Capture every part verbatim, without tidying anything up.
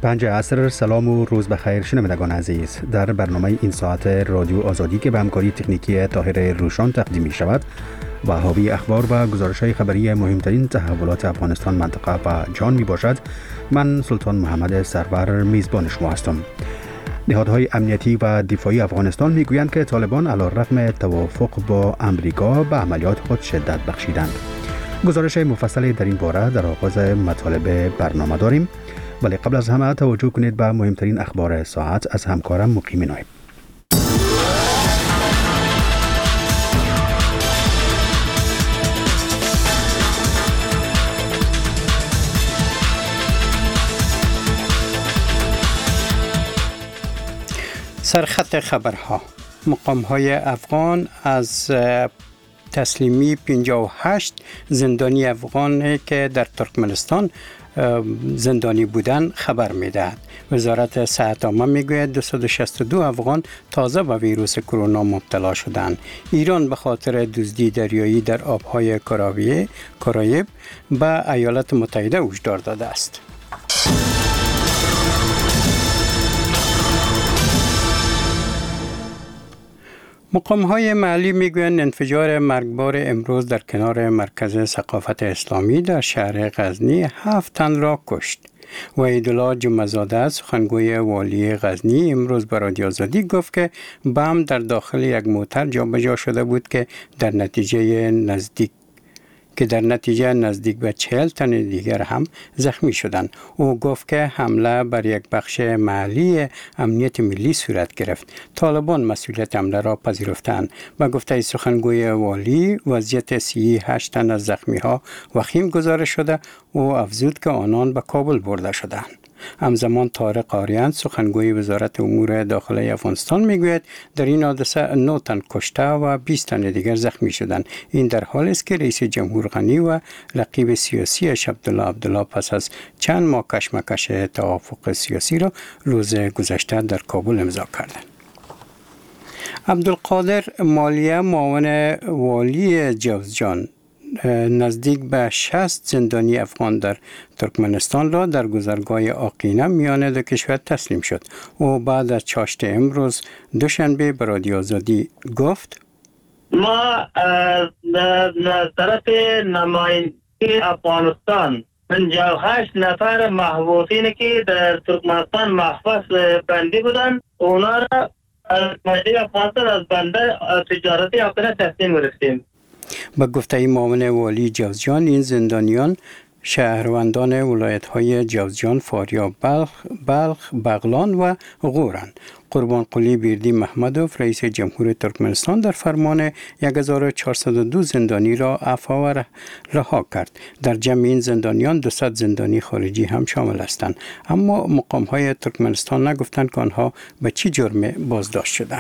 پنج عصر. سلام و روز بخیر شنوندگان عزیز. در برنامه این ساعت رادیو آزادی که به همکاری تکنیکی طاهر روشان تقدیم می شود و حاوی اخبار و گزارش‌های خبری مهمترین تحولات افغانستان، منطقه و جهان می باشد، من سلطان محمد سرور میزبان شما هستم. نهادهای امنیتی و دفاعی افغانستان می گویند که طالبان علیرغم توافق با امریکا به عملیات خود شدت بخشیدند. گزارش مفصلی در این باره در آغاز مطالب برنامه داریم، ولی قبل از همه توجه کنید به مهمترین اخبار ساعت از همکارم مقیم نایب. سرخط خبرها: مقام‌های افغان از تسلیمی پنجاه و هشت زندانی افغان که در ترکمنستان زندانی بودن خبر می‌دهد. وزارت صحت عامه میگوید دویست و شصت و دو افغان تازه به ویروس کرونا مبتلا شدند. ایران به خاطر دزدی دریایی در آب‌های کارائیب به ایالات متحده هشدار داده است. مقام‌های محلی میگویند انفجار مرگبار امروز در کنار مرکز ثقافت اسلامی در شهر غزنی هفت تن را کشت. وحیدالله جمعه‌زاده سخنگوی والی غزنی امروز به رادیو آزادی گفت که بم در داخل یک موتر جابجا شده بود که در نتیجه نزدیک که در نتیجه نزدیک به چهل تن دیگر هم زخمی شدند. او گفت که حمله بر یک بخش محلی امنیت ملی صورت گرفت. طالبان مسئولیت حمله را پذیرفتند. با گفته سخنگوی والی وضعیت سی و هشت تن از زخمی ها وخیم گزارش شده. او افزود که آنان به کابل برده شدند. همزمان طارق آریان سخنگوی وزارت امور داخلی افغانستان میگوید در این حادثه نه تن کشته و بیست تن دیگر زخمی شدند. این در حالی است که رئیس جمهور غنی و رقیب سیاسی عبدالله عبدالله پس از چند ماه کشمکش توافق سیاسی را روز گذشته در کابل امضا کردند. عبدالقادر مالیه معاون والی جوزجان نزدیک به شصت زندانی افغان در ترکمنستان را در گذرگاه آقینه میان دو کشور تسلیم شد. او بعد از چاشت امروز دوشنبه به رادیو آزادی گفت: ما از طرف نماینده افغانستان پنجاه و هشت نفر محبوسین که در ترکمنستان محبس بندی بودند، اونا را از مجلس افغانستان از بنده تجارتی آقینه تسلیم گرفتیم. با گفته معاون والی جوزجان، این زندانیان شهروندان ولایت‌های جوزجان، فاریاب، بلخ، بلخ، بغلان و غورند. قربان قلی بیردی محمدوف رئیس جمهور ترکمنستان در فرمان هزار و چهارصد و دو زندانی را عفو و رها کرد. در جمع این زندانیان دویست زندانی خارجی هم شامل هستند، اما مقام‌های ترکمنستان نگفتند که آنها به چه جرم بازداشت شدند.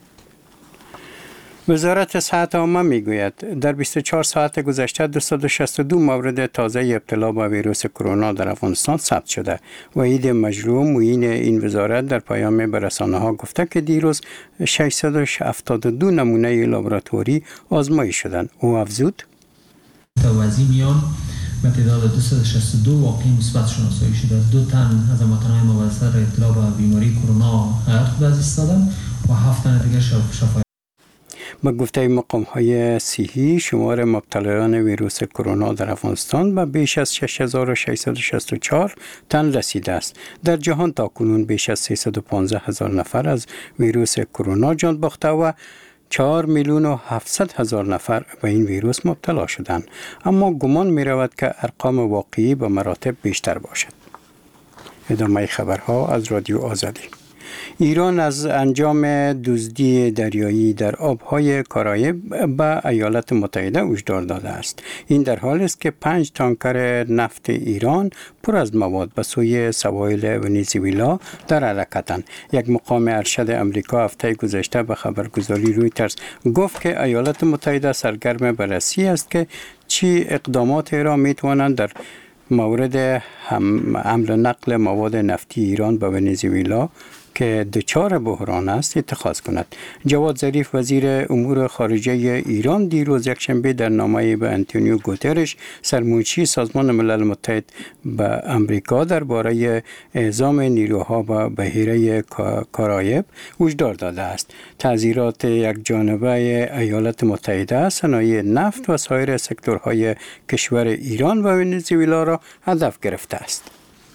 وزارت صحت عامه میگوید در بیست و چهار ساعت گذشته دویست و شصت و دو مورد تازه ابتلا به ویروس کرونا در افغانستان ثبت شده. وحید مجروح معین این وزارت در پیام به رسانه‌ها گفته که دیروز ششصد و هفتاد و دو نمونه لابراتوری آزمایش شدند. او افزود: توزیع میان به تعداد دویست و شصت و دو واقعی مثبت شناسایی شده. دو تن از هموطنان ما بر اثر ابتلا به بیماری کرونا حیات خود از دست دادند و هفت تن دیگر شفا. با گفته مقام‌های صحی شمار مبتلایان ویروس کرونا در افغانستان به بیش از شش هزار و ششصد و شصت و چهار تن رسیده است. در جهان تاکنون بیش از سیصد و پانزده هزار نفر از ویروس کرونا جان باخته و چهار میلیون و هفتصد هزار نفر به این ویروس مبتلا شدند، اما گمان می رود که ارقام واقعی به مراتب بیشتر باشد. ادامه خبرها از رادیو آزادی. ایران از انجام دزدی دریایی در آبهای کارائیب به ایالات متحده هشدار داده است. این در حالی است که پنج تانکر نفت ایران پر از مواد به سوی سواحل ونزوئلا در حرکتند. یک مقام ارشد امریکا هفته گذشته به خبرگزاری رویترز گفت که ایالات متحده سرگرم بررسی است که چه اقدامات را می توانند در مورد حمل نقل مواد نفتی ایران به ونزوئلا که دچار بحران است اتخاذ کند. جواد ظریف وزیر امور خارجه ایران دیروز یکشنبه در نامه‌ای به آنتونیو گوترش سرمنشی سازمان ملل متحد به امریکا درباره اعزام نیروها به بحیره کارائیب هشدار داده است. تعزیرات یکجانبه ایالات متحده صنایع نفت و سایر سکتورهای کشور ایران و ونزوئلا را هدف گرفته است.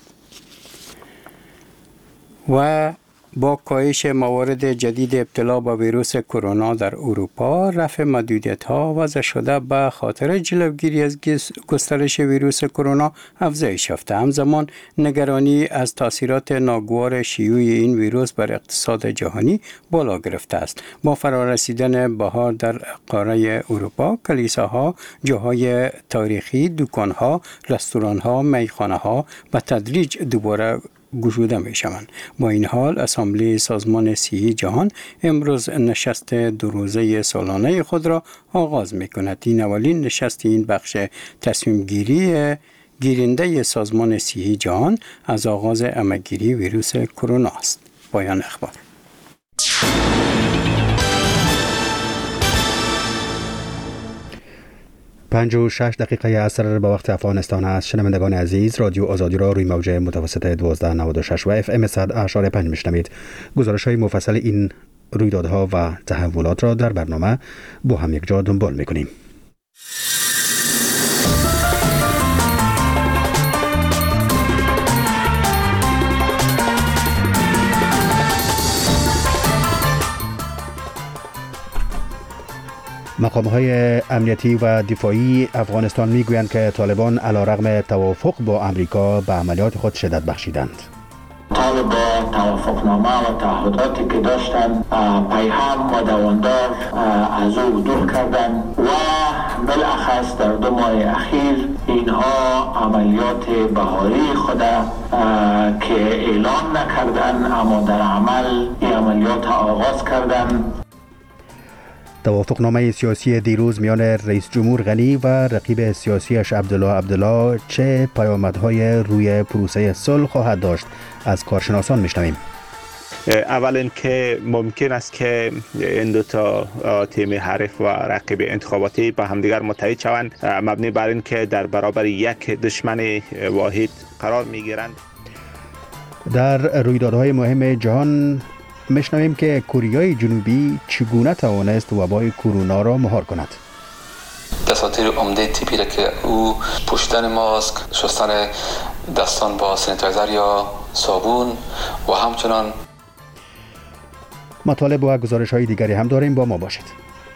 و با کاهش موارد جدید ابتلا با ویروس کرونا در اروپا، رفع محدودیت‌ها وضع شده به خاطر جلوگیری از گسترش ویروس کرونا افزایش یافته. همزمان نگرانی از تاثیرات ناگوار شیوع این ویروس بر اقتصاد جهانی بالا گرفته است. با فرارسیدن بهار در قاره اروپا، کلیساها، جاهای تاریخی، دکان‌ها، رستوران‌ها، میخانه‌ها به تدریج دوباره گشوده می شوند. با این حال اسامبله سازمان صحی جهان امروز نشست دو روزه سالانه خود را آغاز می کند. این اولین نشست این بخش تصمیم گیری گیرنده سازمان صحی جهان از آغاز همه‌گیری ویروس کرونا است. پایان اخبار. پنج و شش دقیقه عصر به وقت افغانستان است. شنوندگان عزیز، رادیو آزادی را روی موج متوسط دوازده نود و شش و اف ام صد اشاره پنج میشنوید. گزارش های مفصل این رویدادها و تحولات را در برنامه با هم یک جا دنبال میکنیم. مقام‌های امنیتی و دفاعی افغانستان میگویند که طالبان علیرغم توافق با امریکا به عملیات خود شدت بخشیدند. طالبان توافقنامه و تعهداتی که داشتند پیهم و دواندار از او دور کردند و بالاخص در دو ماه اخیر اینها عملیات بهاری خود که اعلان نکردند اما در عمل این عملیات آغاز کردند. توافقنامه سیاسی دیروز میان رئیس جمهور غنی و رقیب سیاسیش عبدالله عبدالله چه پیامدهای روی پروسه صلح خواهد داشت؟ از کارشناسان میشنویم. اول اینکه ممکن است که این دو تا تیم حریف و رقیب انتخاباتی با همدیگر متحد شوند مبنی بر اینکه در برابر یک دشمن واحد قرار میگیرند. در رویدادهای مهم جهان میشنویم که کره جنوبی چگونه توانست وبای کرونا را مهار کند. دساتیر عمده تیپی را که او پوشیدن ماسک، شستن دستان با سانیتایزر یا صابون و همچنان مطالب و گزارش های دیگری هم داریم. با ما باشید.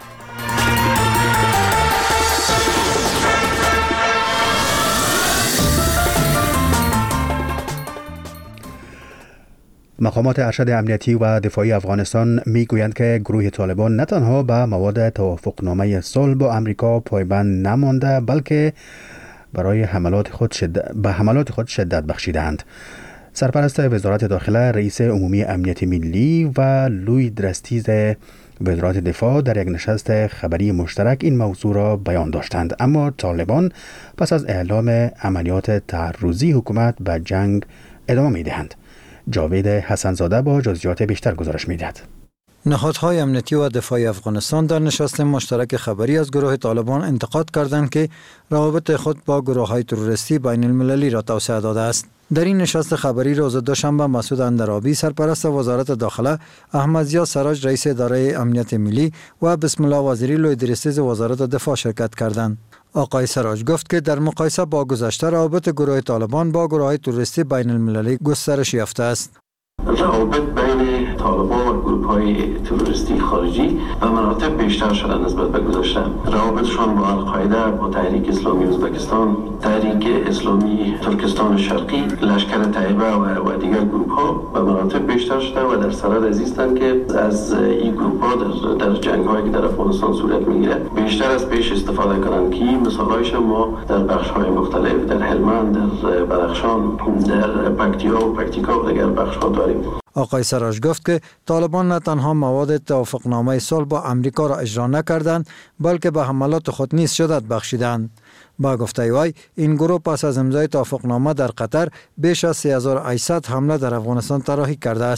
مقامات ارشد امنیتی و دفاعی افغانستان میگویند که گروه طالبان نه تنها به مواد توافقنامه صلح با امریکا پایبند نمانده بلکه برای حملات خود شد... به حملات خود شدت بخشیدند. سرپرست وزارت داخله، رئیس عمومی امنیت ملی و لوی درستیز وزارت دفاع در یک نشست خبری مشترک این موضوع را بیان داشتند. اما طالبان پس از اعلام عملیات تعرضی حکومت به جنگ ادامه میدهند. جاوید حسنزاده با جزئیات بیشتر گزارش می‌دهد. نهادهای امنیتی و دفاعی افغانستان در نشست مشترک خبری از گروه طالبان انتقاد کردند که روابط خود با گروه‌های تروریستی بین المللی را توسعه داده است. در این نشست خبری روز دوشنبه مسعود اندرابی سرپرست وزارت داخله، احمد ضیا سراج رئیس اداره امنیت ملی و بسم الله وزیری لوی درستیز وزارت دفاع شرکت کردند. آقای سراج گفت که در مقایسه با گذشته روابط گروه طالبان با گروه‌های تروریستی بین المللی گسترش یافته است. روابط بین طالبان و گروه‌های تروریستی خارجی به مراتب بیشتر شده نسبت به گذشته. روابطشان با القاعده، با تحریک اسلامی ازبکستان، تحریک اسلامی ترکستان شرقی، لشکر طیبه و, و دیگر گروه‌ها به مراتب بیشتر شده و در صدد از ایستند که از این گروه‌ها در, در جنگ‌هایی که در افغانستان صورت می‌گیرد بیشتر از پیش استفاده کنند که مثال‌هایش ما در بخش‌های مختلف در هلمند، در بدخشان، در پکتیا و پکتیکا و دیگر بخش‌ها داریم. آقای سراج گفت که طالبان نه تنها مواد توافقنامه صلح با امریکا را اجرا نکردند بلکه به حملات خود نیز شدت بخشیدند. با گفته وی این گروه پس از امضای توافقنامه در قطر بیش از سه هزار و هشتصد حمله در افغانستان طراحی کرده است.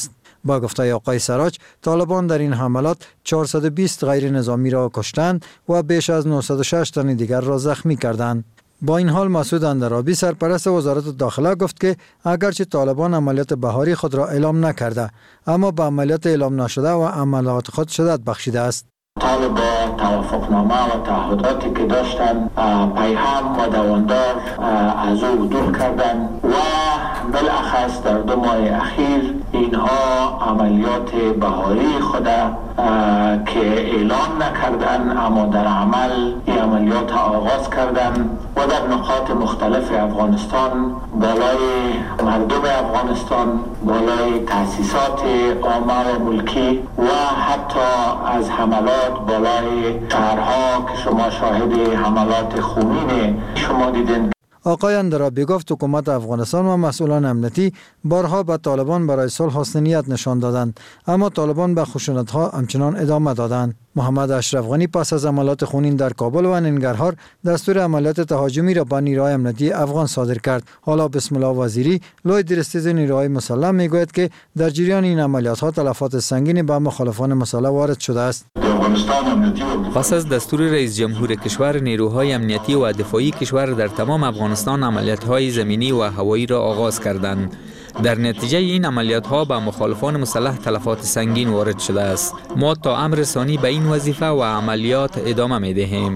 با گفته آقای سراج، طالبان در این حملات چهارصد و بیست غیر نظامی را کشتند و بیش از نهصد و شش تن دیگر را زخمی کردند. با این حال مسعود اندرابی سرپرست وزارت داخله گفت که اگرچه طالبان عملیات بهاری خود را اعلام نکرده، اما به عملیات اعلام نشده و عملیات خود شدت بخشیده است. طالب توافقنامه و تعهداتی که داشتن پیهم و دواندار از او دور کردن و بالاخص در دو ماه اخیر اینها عملیات بهاری خود که اعلان نکردن اما در عمل این عملیات آغاز کردن و در نقاط مختلف افغانستان، بالای مردم افغانستان، بالای تأسیسات عامه و ملکی و حتی از حملات بالای شهرها که شما شاهد حملات خونین شما دیدن. آقای اندرابی گفت حکومت افغانستان و مسئولان امنیتی بارها به طالبان برای صلح حسن نیت نشان دادند، اما طالبان به خشونت‌ها همچنان ادامه دادند. محمد اشرف غنی پس از عملیات خونین در کابل و ننگرهار دستور عملیات تهاجمی را به نیروهای امنیتی افغان صادر کرد. حالا بسم الله وزیری لوی درستیز نیروهای مسلح میگوید که در جریان این عملیات‌ها تلفات سنگینی به مخالفان مسلح وارد شده است. پس از دستور رئیس جمهور کشور، نیروهای امنیتی و دفاعی کشور در تمام افغانستان عملیات‌های زمینی و هوایی را آغاز کردند. در نتیجه این عملیات‌ها به مخالفان مسلح تلفات سنگین وارد شده است. ما تا امر ثانی به این وظیفه و عملیات ادامه می‌دهیم.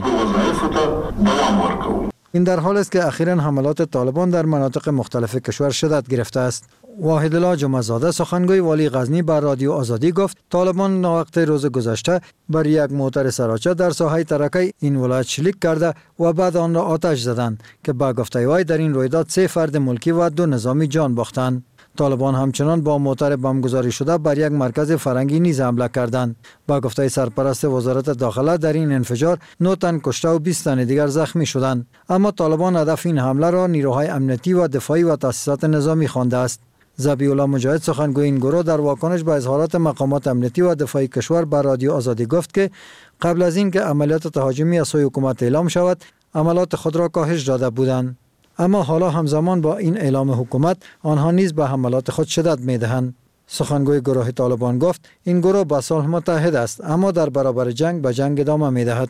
این در حال است که اخیراً حملات طالبان در مناطق مختلف کشور شدت گرفته است. واحد الله جمعه‌زاده سخنگوی والی غزنی بر رادیو آزادی گفت طالبان وقت روز گذشته بر یک موتر سراچه در ساحه ترکه این ولایت شلیک کرده و بعد آن را آتش زدند که با گفته وی در این رویداد سه فرد ملکی و دو نظامی جان باختند. طالبان همچنان با موتر بمبگذاری شده بر یک مرکز فرنگی نیز حمله کردند. با گفته سرپرست وزارت داخله در این انفجار نه تن کشته و بیست تن دیگر زخمی شدند، اما طالبان هدف این حمله را نیروهای امنیتی و دفاعی و تاسیسات نظامی خوانده است. ذبیح الله مجاهد سخنگوی این گروه در واکنش به اظهارات مقامات امنیتی و دفاعی کشور بر رادیو آزادی گفت که قبل از اینکه عملیات تهاجمی از سوی حکومت اعلام شود عملیات خود را کاهش داده بودند، اما حالا همزمان با این اعلام حکومت آنها نیز به حملات خود شدت می‌دهند. سخنگوی گروه طالبان گفت این گروه با صلح متحد است، اما در برابر جنگ به جنگ ادامه می‌دهد.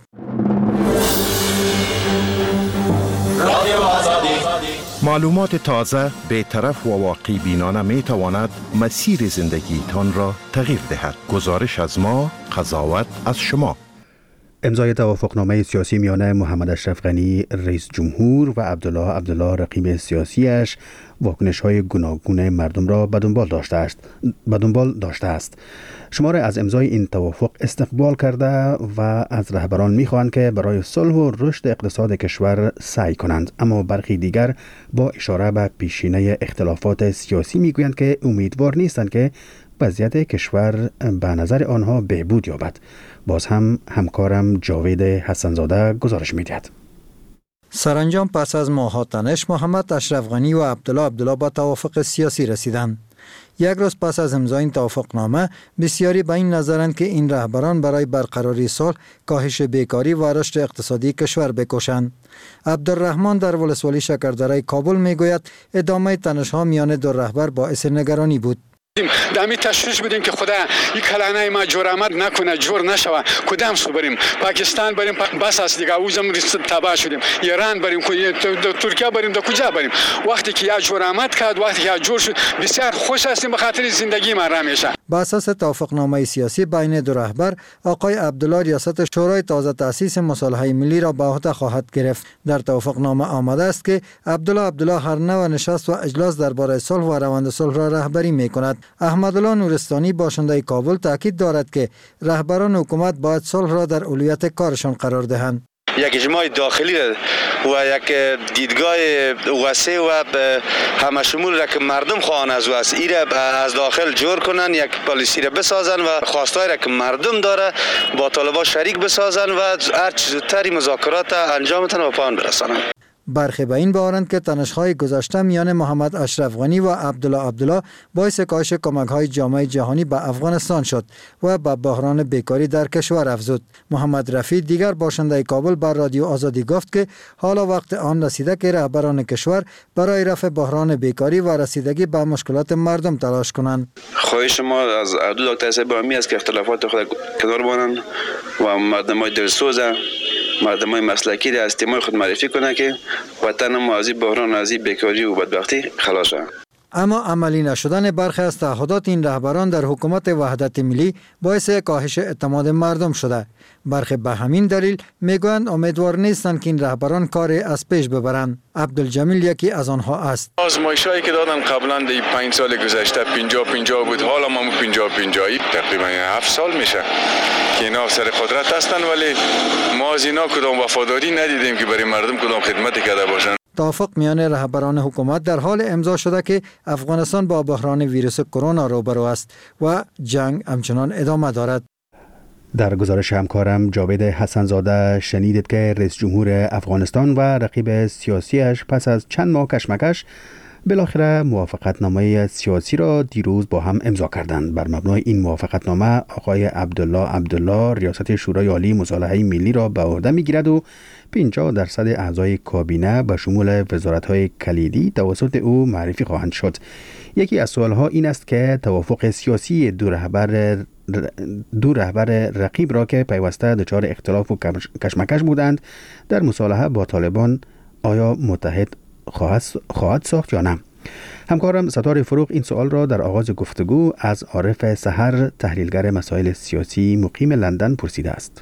معلومات تازه، بی‌طرف و واقع بینانه می تواند مسیر زندگی تان را تغییر دهد. گزارش از ما، قضاوت از شما. امضای توافقنامه سیاسی میان محمد اشرف غنی رئیس جمهور و عبدالله عبدالله رقیب سیاسیش واکنش‌های گوناگون مردم را به دنبال داشته است. به دنبال داشته است. شماره از امضای این توافق استقبال کرده و از رهبران می‌خواهند که برای صلح و رشد اقتصاد کشور سعی کنند، اما برخی دیگر با اشاره به پیشینه اختلافات سیاسی میگویند که امیدوار نیستند که وضعیت کشور به نظر آنها بهبود یابد. باز هم همکارم جاوید حسنزاده گزارش می‌دهد. سرانجام پس از ماه‌ها تنش محمد اشرف غنی و عبدالله عبدالله با توافق سیاسی رسیدند. یک روز پس از امضای این توافقنامه بسیاری به این نظرند که این رهبران برای برقراری صلح، کاهش بیکاری و رشد اقتصادی کشور بکوشند. عبدالرحمن در ولسوالی شکردره کابل میگوید ادامه تنش‌ها میان دو رهبر باعث نگرانی بود. دامی تشویش بدیم که خدا این کلانه ما جور آمد نکنه، جور نشوه. کدام سو بریم؟ پاکستان بریم، بس است دیگه اوزم تباه شدیم. ایران بریم، ترکیه بریم، دو کجا بریم؟ وقتی که یا جور آمد کرد، وقتی که جور شد، بسیار خوش هستیم به خاطر زندگی ما را میشه. با اساس توافقنامه سیاسی بین دو رهبر، آقای عبدالله ریاست شورای تازه تأسیس مصالحه ملی را به عهده خواهد گرفت. در توافقنامه آمده است که عبدالله عبدالله هر نوع نشست و اجلاس درباره صلح و روند صلح را رهبری میکند. احمدالله نورستانی باشنده کابل تاکید دارد که رهبران حکومت باید صلح را در اولویت کارشان قرار دهند. یک اجماع داخلی و یک دیدگاه وسیع و همه شمول را که مردم خواهان از واسه ای را از داخل جور کنن، یک پالیسی را بسازن و خواستای را که مردم داره با طالبان شریک بسازن و هر چیز زودتری مذاکرات انجام تن و پایان برسانن. برخی به این باورند که تنش‌های گذشته میان محمد اشرف غنی و عبدالله عبدالله باعث کاهش کمک‌های جامعه جهانی به افغانستان شد و به بحران بیکاری در کشور افزود. محمد رفیع دیگر باشنده کابل بر رادیو آزادی گفت که حالا وقت آن رسیده که رهبران کشور برای رفع بحران بیکاری و رسیدگی به مشکلات مردم تلاش کنند. خواهش ما از دو دکتر صاحب امی است که اختلافات خود کنار بانند و مردمای دلسوز مردمای مسلکی را از تیمای خود معرفی کنند که وطن ما از بحران از بیکاری و بدبختی خلاص شود. اما عملی نشدن برخی از تعهدات این رهبران در حکومت وحدت ملی باعث کاهش اعتماد مردم شده. برخی به همین دلیل میگویند امیدوار نیستند که این رهبران کار از پیش ببرند. عبدالجمیل یکی از آنها است. آزمایش‌هایی که دادن قبلا در پنج سال گذشته پنجاه پنجاه بود، حالا ما پنجاه پنجاه تقریبا هفت سال میشه که اینا سر قدرت هستند، ولی ما از اینا کدام وفاداری ندیدیم که برای مردم کدام خدمتی کرده باشند. توافق میان رهبران حکومت در حال امضا شده که افغانستان با بحران ویروس کرونا روبرو است و جنگ همچنان ادامه دارد. در گزارش همکارم جاوید حسنزاده شنیدید که رئیس جمهور افغانستان و رقیب سیاسیش پس از چند ماه کشمکش بالاخره موافقتنامه سیاسی را دیروز با هم امضا کردند. بر مبنای این موافقتنامه آقای عبدالله عبدالله ریاست شورای عالی مصالحه ملی را به عهده میگیرد و پنجاه درصد اعضای کابینه به شمول وزارت‌های کلیدی توسط او معرفی خواهند شد. یکی از سوالها این است که توافق سیاسی دو رهبر دو رهبر رقیب را که پیوسته دچار اختلاف و کشمکش بودند در مصالحه با طالبان آیا متحد خواهد خواهد ساخت یا نه؟ همکارم ستاره فروغ این سوال را در آغاز گفتگو از عارف سحر تحلیلگر مسائل سیاسی مقیم لندن پرسیده است.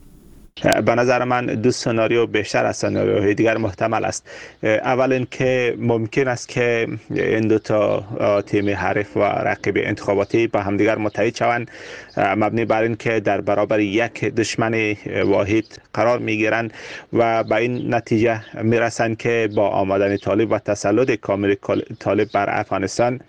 به نظر من دو سناریو بیشتر از سناریوهای دیگر محتمل است. اول اینکه ممکن است که این دو تا تیم حریف و رقیب انتخاباتی با همدیگر متحد شوند مبنی بر اینکه در برابر یک دشمن واحد قرار میگیرند و به این نتیجه میرسند که با آمدن طالب و تسلط کامل طالب بر افغانستان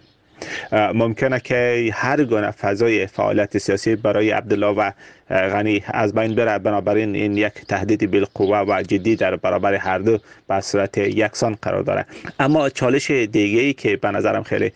ممکنه که هر گونه فضای فعالیت سیاسی برای عبدالله و غنی از بین بره. بنابراین این یک تهدید بالقوه و جدی در برابر هر دو به صورت یکسان قرار داره. اما چالش دیگه‌ای که به نظرم خیلی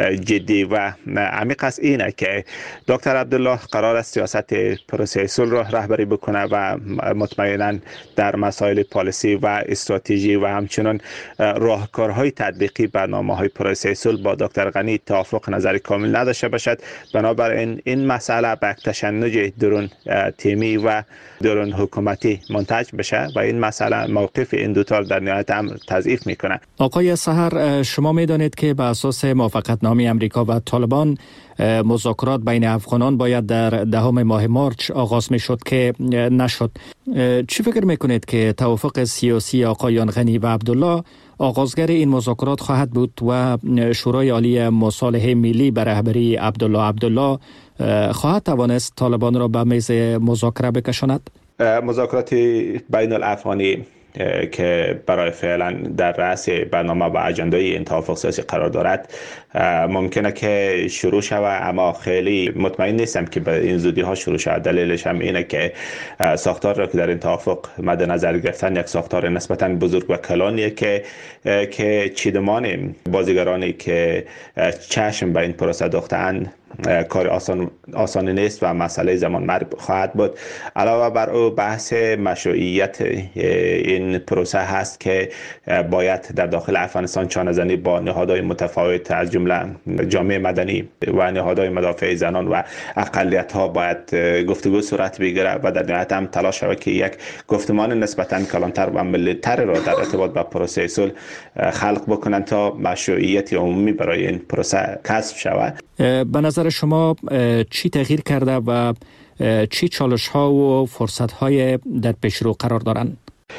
جدی و عمیق است اینه که دکتر عبدالله قرار است سیاست پروسه صلح را رهبری بکنه و مطمئنا در مسائل پالیسی و استراتژی و همچنین راهکارهای تطبیقی برنامه‌های پروسه صلح با دکتر غنی توافق نظری کامل نداشته باشد. بنابراین این مسئله به تشنج درون تیمی و درون حکومتی منتج بشه و این مسئله موقف این دو تا در نهایت امر تضعیف میکنه. آقای سحر، شما میدانید که به اساس موافقتنامه امریکا و طالبان مذاکرات بین افغانان باید در دهم ماه مارچ آغاز میشد که نشد. چی فکر میکنید که توافق سیاسی آقایان غنی و عبدالله آغازگر این مذاکرات خواهد بود و شورای عالی مصالحه ملی به رهبری عبدالله عبدالله خواهد توانست طالبان را به میز مذاکره بکشاند؟ مذاکرات بین الافغانی که برای فعلا در رأس برنامه و اجنده این توافق سیاسی قرار دارد ممکنه که شروع شود، اما خیلی مطمئن نیستم که به این زودی ها شروع شود. دلیلش هم اینه که ساختار را که در این توافق مد نظر گرفتن یک ساختار نسبتا بزرگ و کلانیه که که چیدمان بازیگرانی که چشم به این پروسه دوخته‌اند کار آسان آسانی نیست و مسئله زمان مرگ خواهد بود. علاوه بر او بحث مشروعیت این پروسه هست که باید در داخل افغانستان چانه‌زنی با نهادهای متفاوت از جمله جامعه مدنی و نهادهای مدافع زنان و اقلیت‌ها باید گفتگو صورت بگیره و در نهایت هم تلاش شود که یک گفتمان نسبتاً کلانتر و ملی‌تر را در ارتباط با پروسه صلح خلق بکنند تا مشروعیت عمومی برای این پروسه کسب شود. به نظر شما چی تغییر کرده و چی چالش ها و فرصت های در پیش رو قرار دارند؟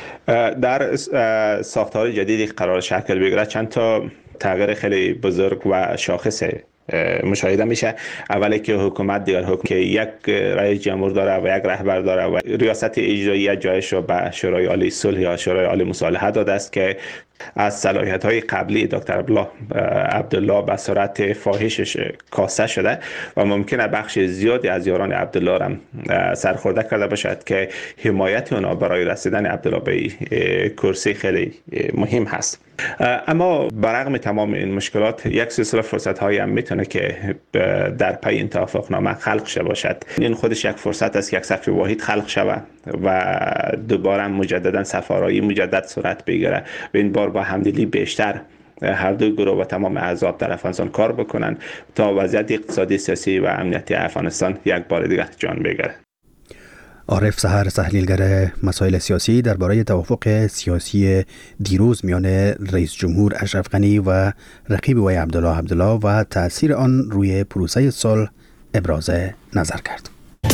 در ساختار جدیدی قرار شکل بگیره چند تا تغییر خیلی بزرگ و شاخصه مشاهده میشه. اولی که حکومت دیگر حکم که یک رئیس جمهور داره و یک رهبر داره و ریاست اجرایی جایش رو به شورای عالی صلح یا شورای عالی مصالحه داده است که از صلاحیت‌های قبلی دکتر عبدالله به صورت فاحشش کاسته شده و ممکنه بخش زیادی از یاران عبدالله هم سرخورده کرده باشد که حمایت اونا برای رسیدن عبدالله به کرسی خیلی مهم هست. اما برغم تمام این مشکلات یک سلسله فرصت‌هایی هم میتونه که در پی این توافقنامه خلق شده باشد. این خودش یک فرصت است که یک صف واحد خلق شود و دوباره مجددا سفارایی مجدد صورت بگیره و این بار با همدلی بیشتر هر دو گروه و تمام احزاب در افغانستان کار بکنن تا وضعیت اقتصادی، سیاسی و امنیتی افغانستان یک بار دیگر جان بگیره. عارف سحر، تحلیلگر مسائل سیاسی، درباره توافق سیاسی دیروز میان رئیس جمهور اشرف غنی و رقیب وی عبدالله عبدالله و تأثیر آن روی پروسه صلح ابراز نظر کرد.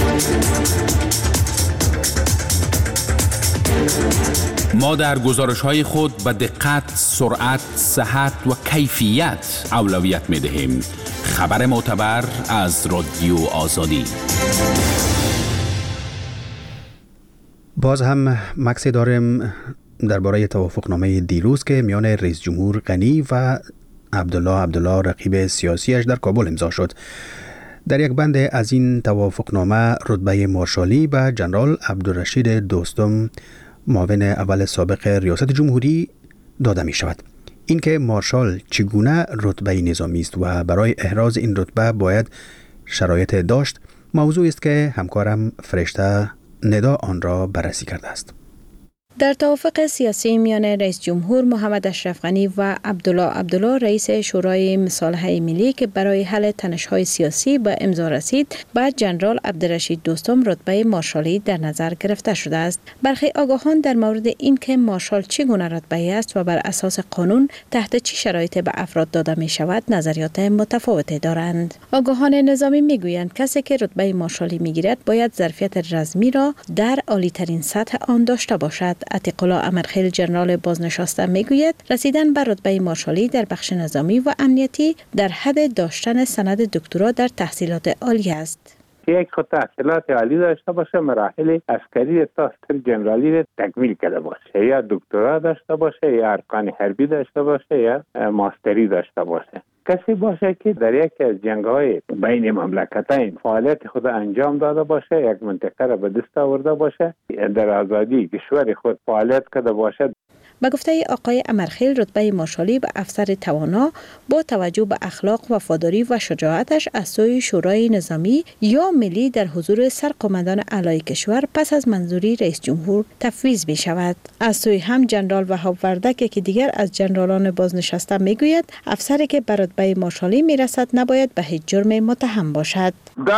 ما در گزارش‌های خود به دقت، سرعت، صحت و کیفیت اولویت می‌دهیم. خبر معتبر از رادیو آزادی. باز هم مکسی داریم درباره توافقنامه دیروز که میان رئیس جمهور غنی و عبدالله عبدالله رقیب سیاسیش در کابل امضا شد. در یک بند از این توافقنامه رتبه مارشالی به جنرال عبدالرشید دوستم، معاون اول سابق ریاست جمهوری، داده می شود. اینکه مارشال چگونه رتبه نظامی است و برای احراز این رتبه باید شرایط داشت، موضوعی است که همکارم فرشته ندا آن را بررسی کرده است. در توافق سیاسی میان رئیس جمهور محمد اشرف غنی و عبدالله عبدالله رئیس شورای مصالحه ملی که برای حل تنش‌های سیاسی به امضا رسید، بعد جنرال عبدالرشید دوستم رتبه مارشالی در نظر گرفته شده است. برخی آگاهان در مورد اینکه مارشال چگونه رتبه است و بر اساس قانون تحت چه شرایطی به افراد داده می شود نظریات متفاوتی دارند. آگاهان نظامی می گویند کسی که رتبه مارشالی می گیرد باید ظرفیت رزمی را در عالی ترین سطح آن داشته باشد. عتیق الله امرخیل، جنرال بازنشسته، میگوید رسیدن به رتبه مارشالی در بخش نظامی و امنیتی در حد داشتن سند دکترا در تحصیلات عالی است. یک خود تحصیلات عالی داشته باشه، مراحل عسکری تا استر جنرالی را تکمیل کرده باشه، یا دکترا داشته باشه، یا ارکان حربی داشته باشه، یا ماستری داشته باشه. کسی باشه که در یکی از جنگ‌های بین مملکتین فعالیت خود انجام داده باشه، یک منطقه را به دست آورده باشه، در آزادی کشور خود فعالیت کرده باشه. به گفته آقای امرخیل، رتبه مارشالی به افسر توانا با توجه به اخلاق، وفاداری و شجاعتش از سوی شورای نظامی یا ملی در حضور سرقومندان اعلای کشور پس از منظوری رئیس جمهور تفویض می شود. از سوی هم جنرال وهاب وردک که دیگر از جنرالان بازنشسته می گوید افسری که به رتبه مارشالی می رسد نباید به هیچ جرم متهم باشد.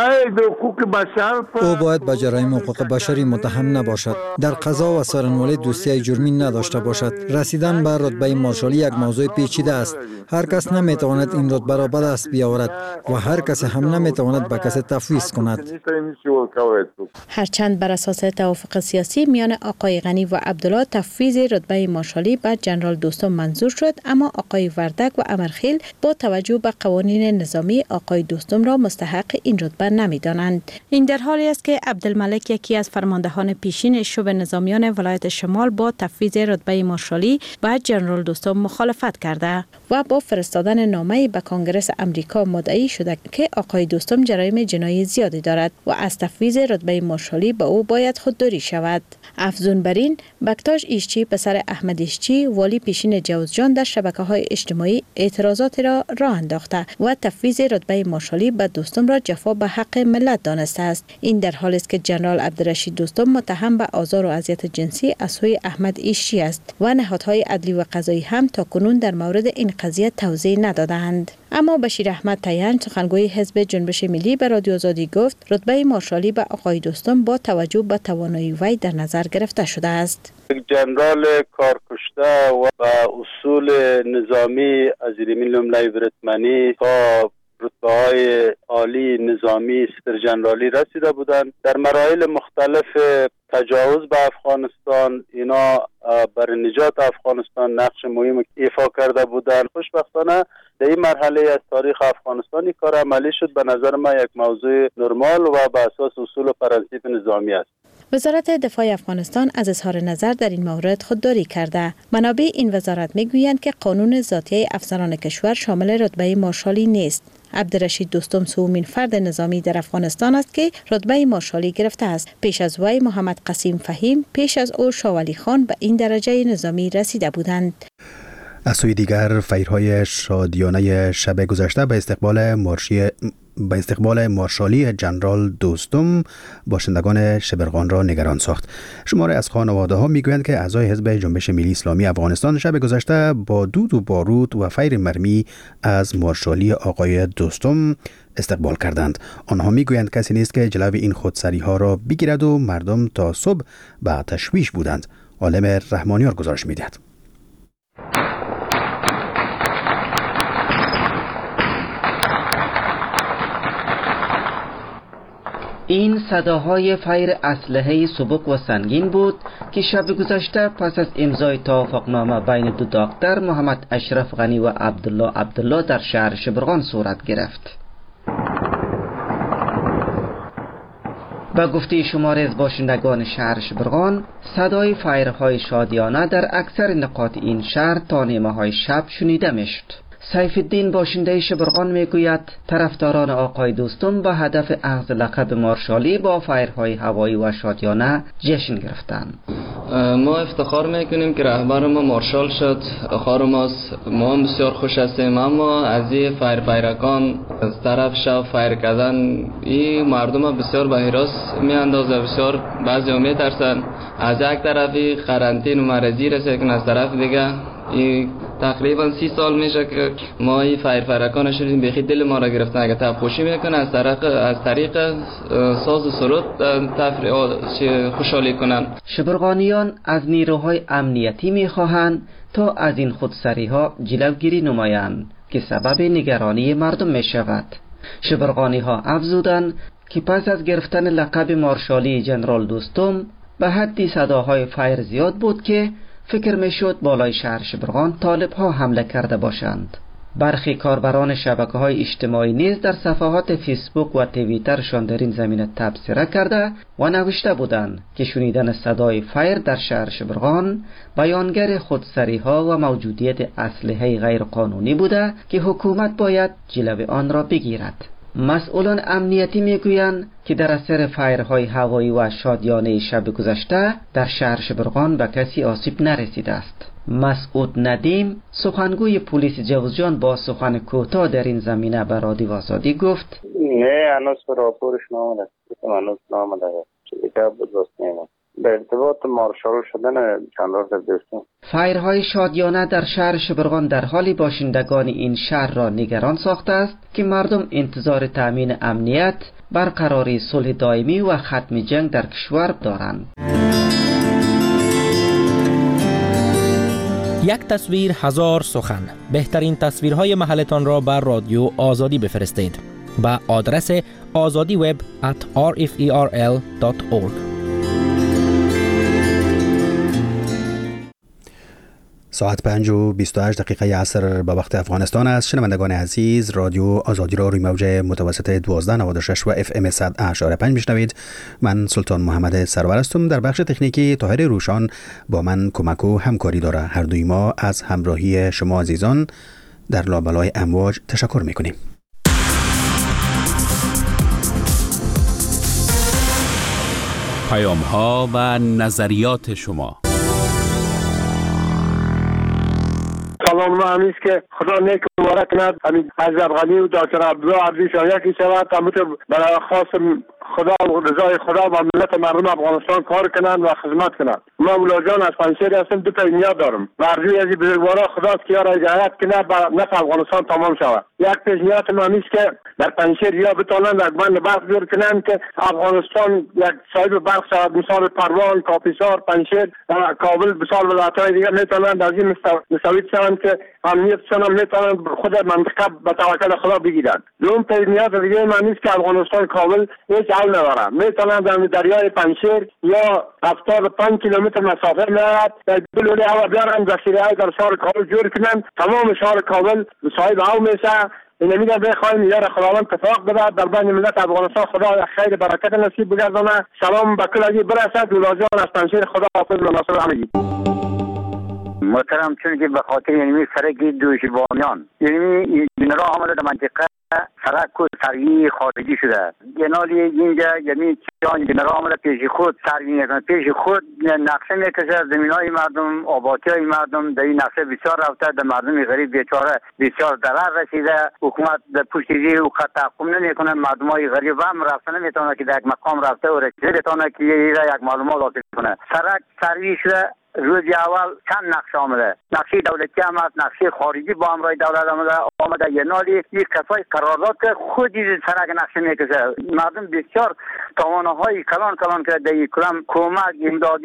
او باید به جرایم حقوق بشری متهم نباشد، در قضا و سارنوال دوسیه جرمی نداشته باشد. رسیدن به رتبه مارشالی یک موضوع پیچیده است. هر کس نمیتواند این رتبه را به دست بیاورد و هر کس هم نمیتواند به کسی تفویض کند. هرچند بر اساس توافق سیاسی میان آقای غنی و عبدالله تفویض رتبه مارشالی به جنرال دوستم منظور شد، اما آقای وردک و امرخیل با توجه به قوانین نظامی آقای دوستم را مستحق این رتبه نمیدانند. این در حالی است که عبدالملک، یکی از فرماندهان پیشین شعب نظامیان ولایت شمال، با تفویض رتبه مارشالی با جنرال دوستم مخالفت کرده و با فرستادن نامه‌ای به کنگره امریکا مدعی شده که آقای دوستم جرایم جنایی زیادی دارد و از تفویض رتبه مارشالی به او باید خودداری شود. افزون بر این، بکتاش ایشچی پسر احمد ایشچی، والی پیشین جوزجان، در شبکه‌های اجتماعی اعتراضات را راه انداخته و تفویض رتبه مارشالی به دوستم را جفا به حق ملت دانسته است. این در حالی است که جنرال عبدالرشید دوستم متهم به آزار و اذیت جنسی از سوی احمد ایشچی است و نهادهای عدلی و قضایی هم تاکنون در مورد این قضیه توضیح ندادند. اما بشیر احمد تیان، سخنگوی حزب جنبش ملی، به رادیو آزادی گفت رتبه مارشالی به آقای دوستم با توجه به توانایی وی در نظر گرفته شده است. جنرال کارکشته و به اصول نظامی از ریمین لوملای برتمنی تا رتبه های عالی نظامی ستر جنرالی رسیده بودند. در مراحل مختلف تجاوز به افغانستان اینا برای نجات افغانستان نقش مهم ایفا کرده بودند. خوشبختانه در این مرحله از تاریخ افغانستان کار عملی شد. به نظر من یک موضوع نرمال و به اساس اصول و پرنسیپ نظامی است. وزارت دفاع افغانستان از اظهار نظر در این مورد خودداری کرده. منابع این وزارت میگویند که قانون ذاتیه افسران کشور شامل رتبه مارشالی نیست. عبدالرشید دوستم سومین فرد نظامی در افغانستان است که رتبه مارشالی گرفته است. پیش از وی محمد قسیم فهیم، پیش از او شاولی خان به این درجه نظامی رسیده بودند. از سوی دیگر فیرهای شادیانه شب گذشته به استقبال مارشی به استقبال مارشالی جنرال دوستم باشندگان شبرغان را نگران ساخت. شماره از خانواده ها میگویند که اعضای حزب جنبش ملی اسلامی افغانستان شب گذشته با دود و بارود و فیر مرمی از مارشالی آقای دوستم استقبال کردند. آنها میگویند کسی نیست که جلوی این خودسری ها را بگیرد و مردم تا صبح به تشویش بودند. عالم رحمانیار گزارش میدهد. این صداهای فیر اسلحه سبک و سنگین بود که شب گذشته پس از امضای توافقنامه بین دو دکتر محمد اشرف غنی و عبدالله عبدالله در شهر شبرغان صورت گرفت. با گفته شماره از باشندگان شهر شبرغان، صدای فیرهای شادیانه در اکثر نقاط این شهر تا نیمه‌های شب شنیده میشد. سیف الدین باشنده شبرغان میگوید طرفداران آقای دوستم با هدف اخذ لقب مارشالی با فیرهای هوایی و شادیانه جشن گرفتند. ما افتخار میکنیم که رهبر ما مارشال شد، افتخار ماست. ما بسیار خوش هستیم، اما از این فیر فیرکان از طرف شب فیر کردن این مردم بسیار به هراس میاندازه. بسیار بعضی ها میترسن از یک طرفی قرنطین و مرضی رسه که از طرف دیگه این تقریبا سی سال میشه که ما این فیر فیرکان شدیم، بخی دل ما را گرفتن. اگه تفخوشی میکنه از طریق از طریق ساز و سرود تفریح خوشحالی کنن. شبرغانیان از نیروهای امنیتی میخواهند تا از این خودسری ها جلوگیری نمایند که سبب نگرانی مردم میشود. شبرغانی ها افزودند که پس از گرفتن لقب مارشالی جنرال دوستم به حدی صداهای فیر زیاد بود که فکر میشد بالای شهر شبرغان طالب ها حمله کرده باشند. برخی کاربران شبکه های اجتماعی نیز در صفحات فیسبوک و توییترشان در این زمینه تبصره کرده و نوشته بودند که شنیدن صدای فیر در شهر شبرغان بیانگر خودسری ها و موجودیت اسلحه غیر قانونی بوده که حکومت باید جلوی آن را بگیرد. مسئولان امنیتی میگویند که در اثر فیرهای هوایی و شادیانه شب گذشته در شهر شبرغان به کسی آسیب نرسیده است. مسعود ندیم سخنگوی پلیس جوزجان با سخن کوتاه در این زمینه به رادیو آزادی گفت: نه هنوز راپورش نامده، هنوز نامده چیزی که بود نمیده به ارتباط مارشال شدن جنرال دوستم. فیرهای شادیانه در شهر شبرغان در حالی باشندگان این شهر را نگران ساخته است که مردم انتظار تأمین امنیت، برقراری صلح دائمی و ختم جنگ در کشور دارند. یک تصویر هزار سخن. بهترین تصویرهای محلتان را بر رادیو آزادی بفرستید با آدرس azadi web at r f e r l dot org. ساعت پنج و بیست و هشت دقیقه عصر به وقت افغانستان است. شنوندگان عزیز، رادیو آزادی را روی موج متوسط دوازده نود و شش و اف ام صد اشاره پنج میشنوید. من سلطان محمد سرور هستم. در بخش تکنیکی طاهر روشان با من کمک و همکاری داره. هر دوی ما از همراهی شما عزیزان در لابلای امواج تشکر میکنیم. پیام ها و نظریات شما. سلام همیست که خدا نیک مبارک کند. همین حضرت غنی و دکتر عبدالله عبدیشان یکی شود تا برای خاص خدا و رضای خدا و ملت مردم افغانستان کار کنند و خدمت کنند. من مولا جان از پنجشیر هستم. دو تا نیاز دارم و ارجوی از بزرگوارا خداست که یارا هدایت کنه با نفع افغانستان تمام شود. یک پیشنهاد من است که در پنجشیر یا بتونن یک بند برق جور کنن که افغانستان یک صاحب برق شود. مثال پروان، کاپیسار، پنجشیر، کابل، مثال ولایت‌های دیگر میتونن از این مستوید شوند که امنیتشان هم میتونن خود منطقه به توکل خدا بگیرن. دوم پیشنهاد دیگه من است که افغانستان کابل هیچ حل نداره. میتونن در دریای پنجشیر یا هفتاد و پنج کیلومتر مسافت میاد یک بلوری هوا بیارن ذخیره های در شهر کابل جور کنن. تمام شهر کابل صاحب او میشه. این میگم بخوایم یار خداوند اتفاق بده در بین ملت افغانستان. خدا خیر برکت نصیب بگردانه. سلام به کل برسد ولایان از تنشیر خدا حافظ و ناصر همگی. محترم، چون که به خاطر یعنی سرک دوشیبانیان یعنی این راه آمده در منطقه سرک و سروی خارجی شده. ینالی اینجا یعنی چیان این راه آمده پیش خود سروی میکنه، پیش خود نقشه میکشه زمین های مردم، آبادی های مردم. در این نقشه بسیار رفته، در مردم غریب بیچاره بسیار ضرر رسیده. حکومت در پشتیزی و خط تحکم نمیکنه، مردم های غریب هم رفته نمیتونه که در یک مقام رفته و رسیده بتونه که یک معلومات حاصل کنه. سرک سروی شده. روز اول چند نقشه آمده، نقشه دولتی هم هست، نقشه خارجی با همراه دولت آمده آمده یه نالی یک کسای قرارداد که خودی سرک نقشه میکشه. مردم بسیار توانه های کلان کلان که در کلام کمک امدادی